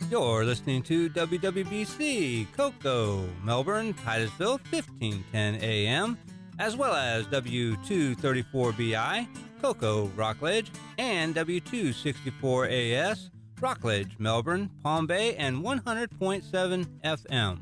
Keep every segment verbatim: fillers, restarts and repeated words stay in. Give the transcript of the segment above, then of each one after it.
You're listening to W W B C, Cocoa, Melbourne, Titusville, fifteen ten A M, as well as W two thirty-four B I, Cocoa, Rockledge, and W two sixty-four A S, Rockledge, Melbourne, Palm Bay, and one hundred point seven F M.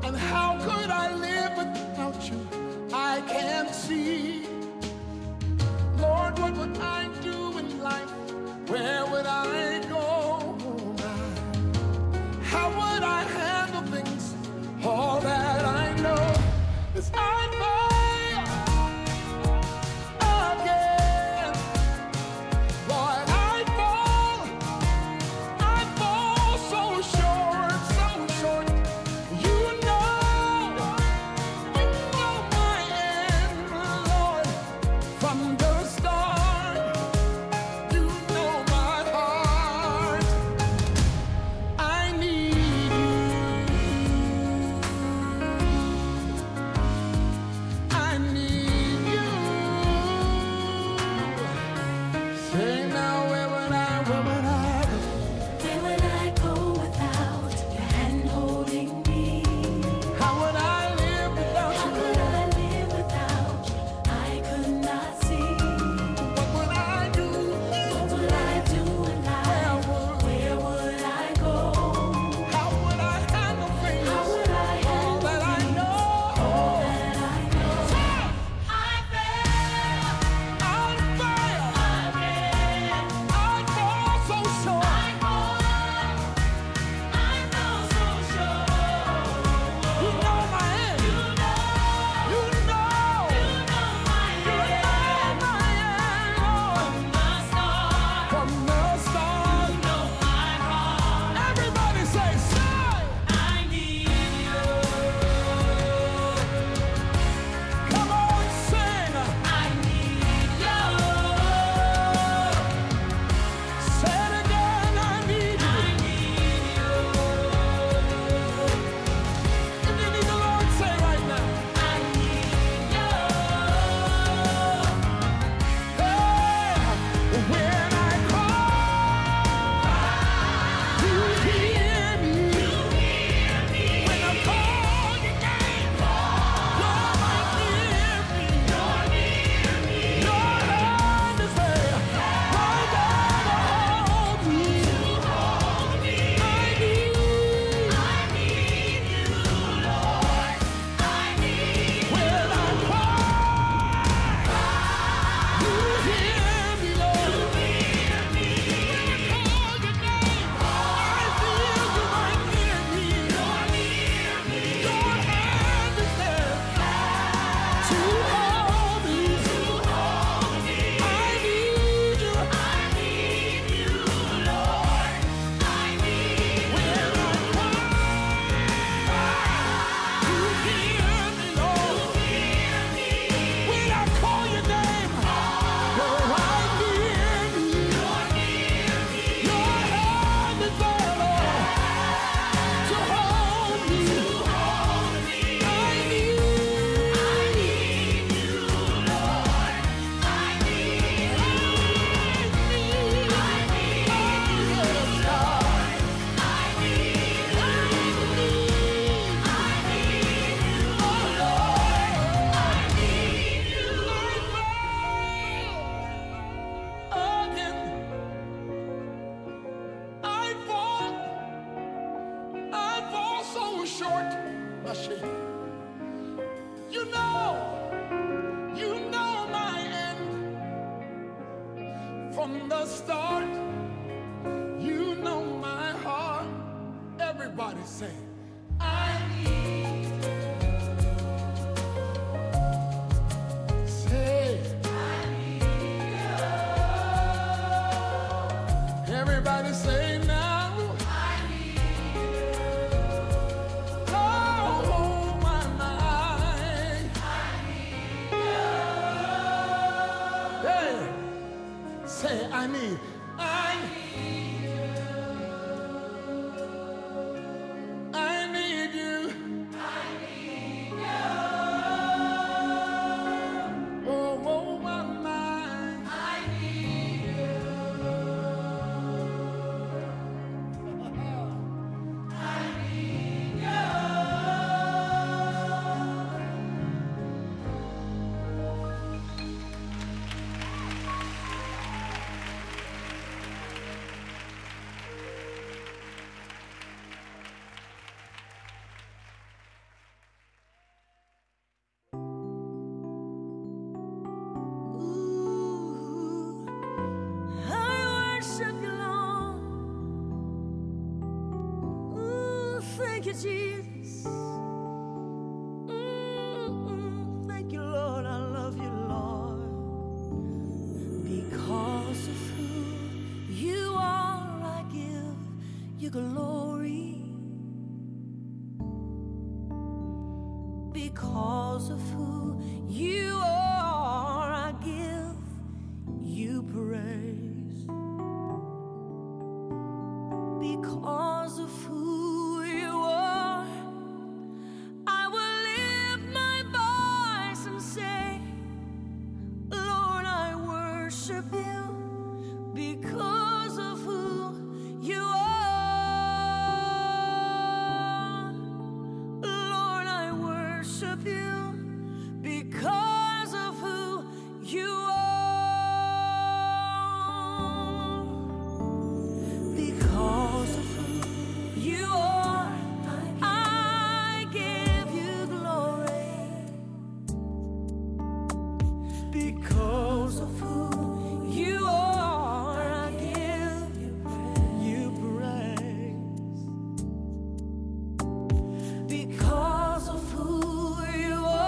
I can't see You know, you know my end from the start. You know my heart. Everybody say, I need. Say, I need you. Everybody say now. I need you. Oh, my mind. I need you. Hey, say, I need. I need. I need you. I need you. Oh, oh, my mind. I need you. I need you. Ooh, I worship you, Lord. Ooh, thank you, Jesus. Mm, thank you, Lord. I love you, Lord. Because of who you are, I give you glory. Because of who you are, I give you praise. Because of who you are, I will lift my voice and say, Lord, I worship you. Because of who you are, Lord, I worship you. Because of who you are, because of who you are, I give you glory. Because of who you are, I give you praise. Because of who you are,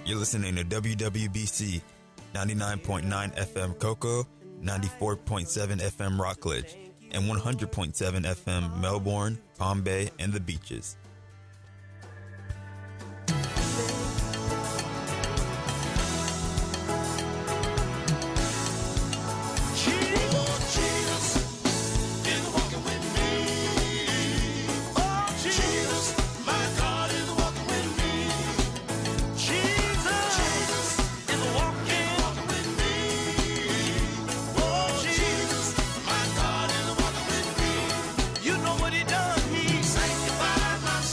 You're listening to W W B C, ninety-nine point nine F M Cocoa, ninety-four point seven F M Rockledge, and one hundred point seven F M Melbourne, Palm Bay, and the Beaches. You know what he done? He sanctified my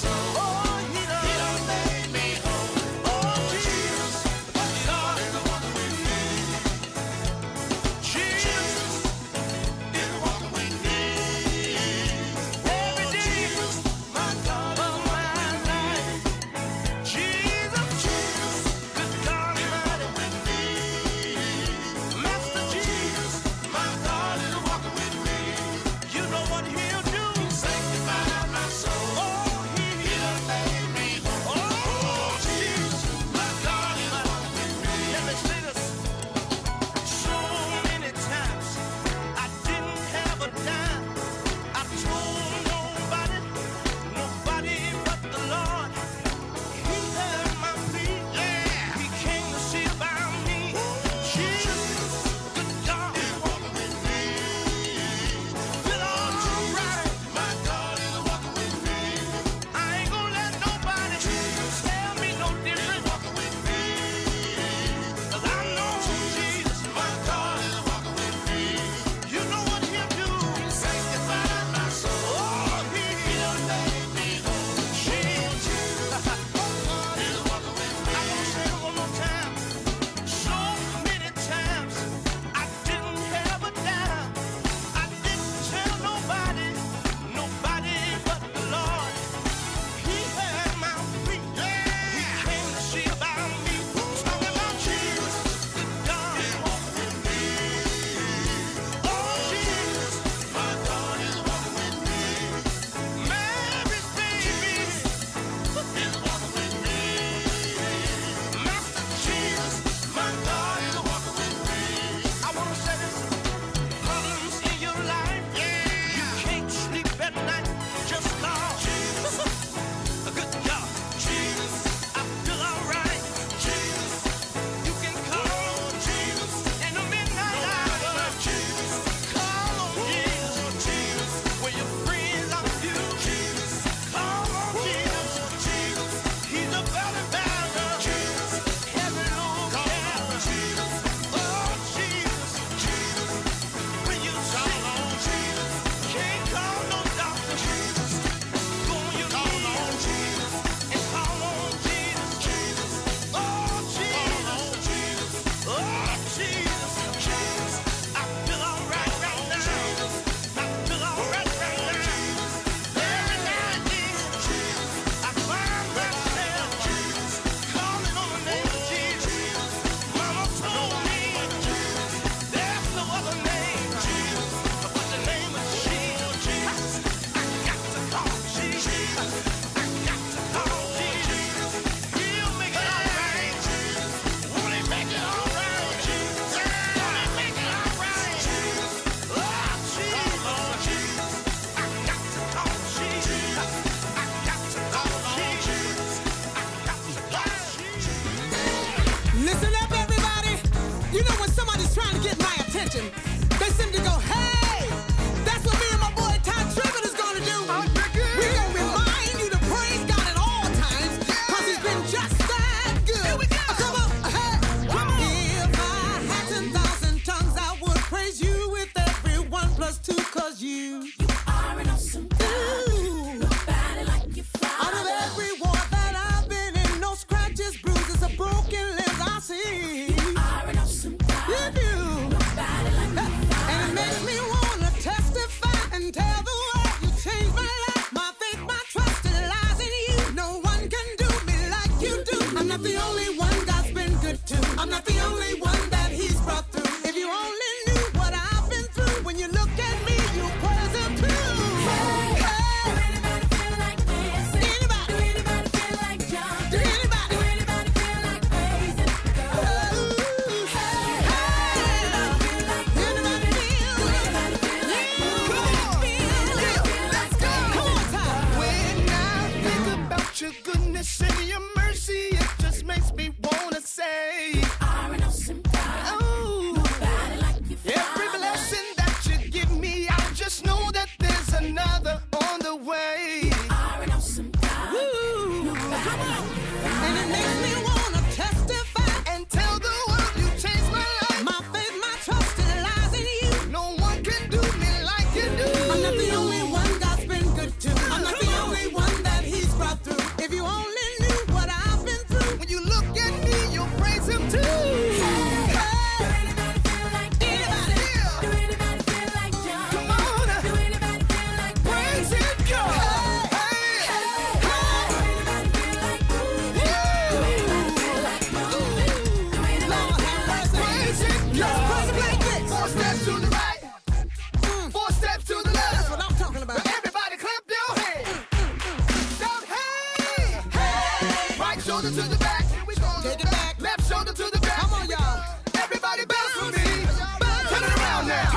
shoulder to the back. Here we go. Take it back. Left shoulder to the back. Come on, y'all. Everybody bounce with me. Turn it around now.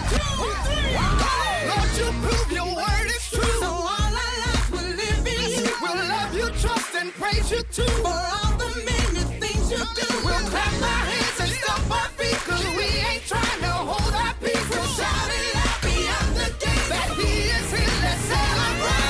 Lord, you prove your word is true. So all our lives will live in you. We'll love you, trust, and praise you too. For all the many things you do. We'll clap our hands and stomp our feet. Cause we ain't trying to hold our peace. We'll shout it out beyond the gate. That he is here, let's celebrate.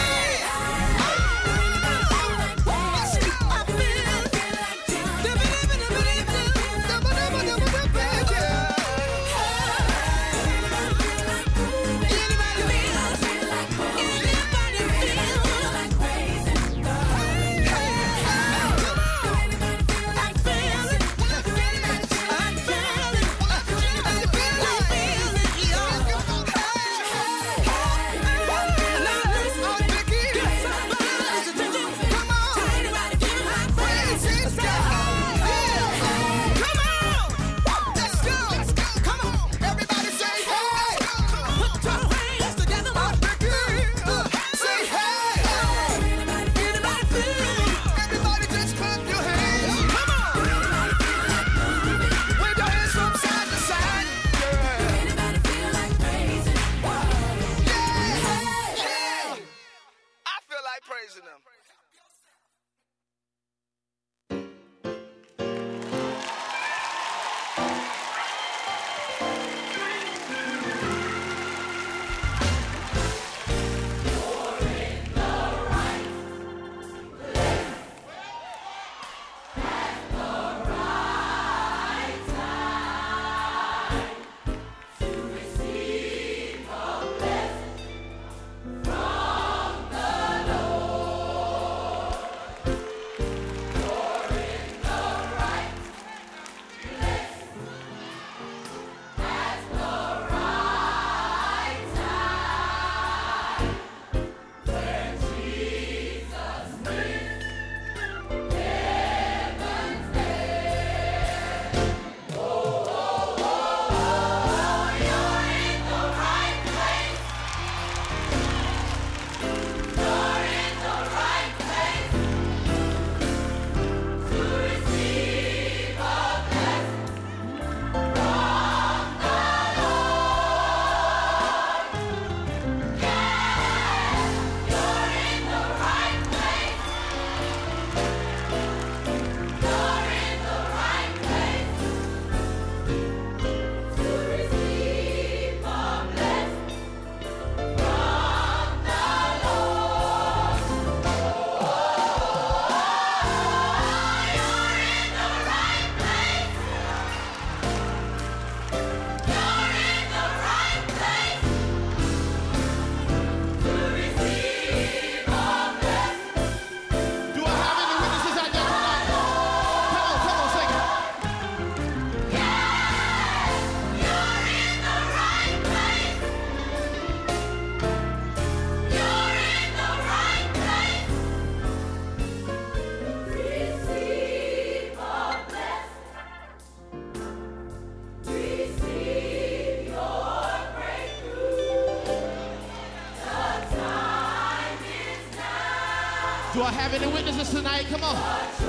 Do I have any witnesses tonight? Come on.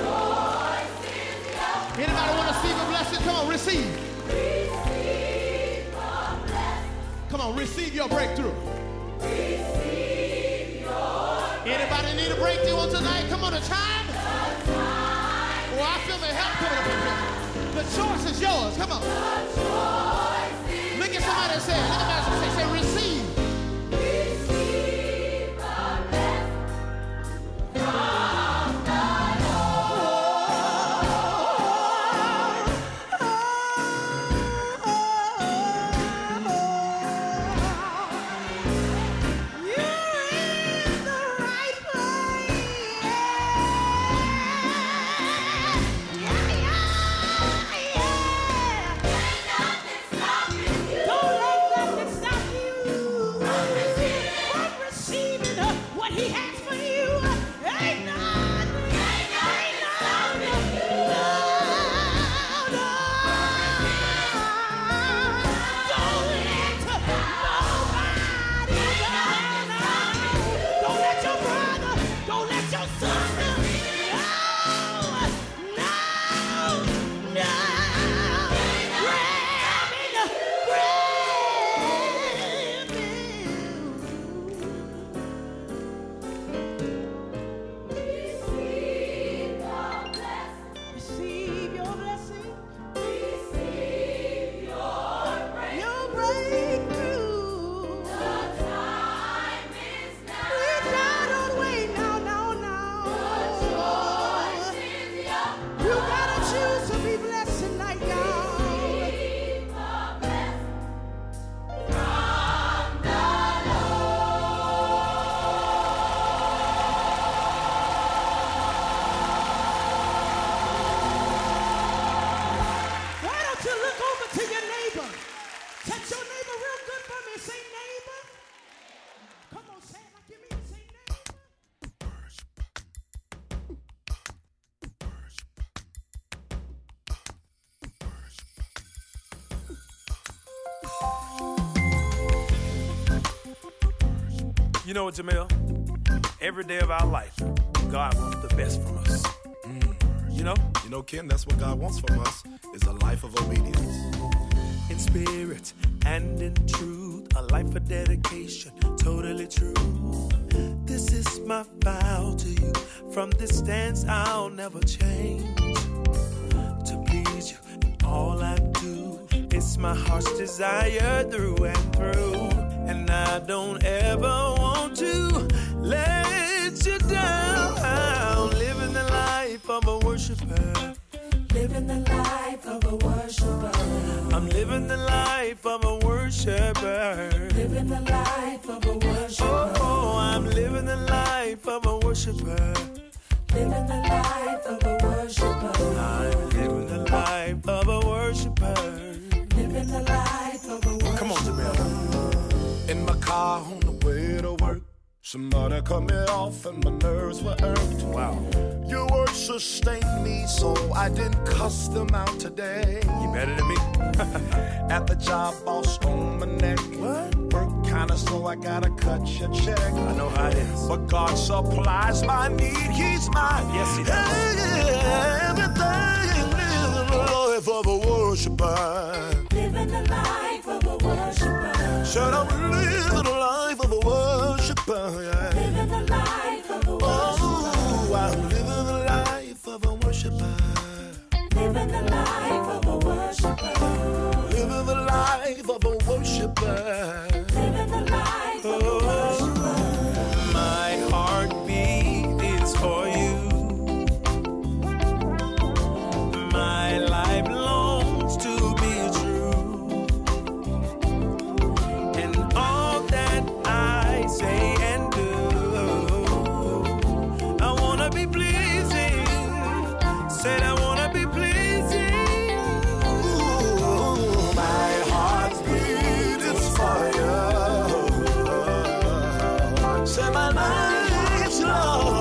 Anybody want to receive a blessing? Come on, receive. Receive a blessing. Come on, receive your breakthrough. Receive your Anybody need a breakthrough on tonight? Come on, the time. The time oh, I feel the help coming up in here. The choice is yours. Come on. The choice is Look at somebody and say, look at somebody and say, say, receive. Don't let nothing You know what, Jamel? Every day of our life, God wants the best from us. Mm. You know? You know, Ken, that's what God wants from us, is a life of obedience. In spirit and in truth, a life of dedication, totally true. This is my vow to you. From this stance, I'll never change. To please you in all I do, it's my heart's desire through and through. And I don't ever want to let you down. Living the life of a worshiper. Living the life of a worshiper. I'm living the life of a worshiper. Living the life of a worshiper. Oh, oh, I'm living the life of a worshiper. Living the life of a worshiper. I'm living the life of a worshiper. Living the life of a worshiper. Come on, Jamel. In my car on the way to work, somebody cut me off and my nerves were irked. Wow. Your words sustained me, so I didn't cuss them out today. You better than me. At the job, boss on my neck. What? Work kinda slow, I gotta cut your check. I know how it is. But God supplies my need, He's mine. Yes, He does. Everything is the life of a worshiper.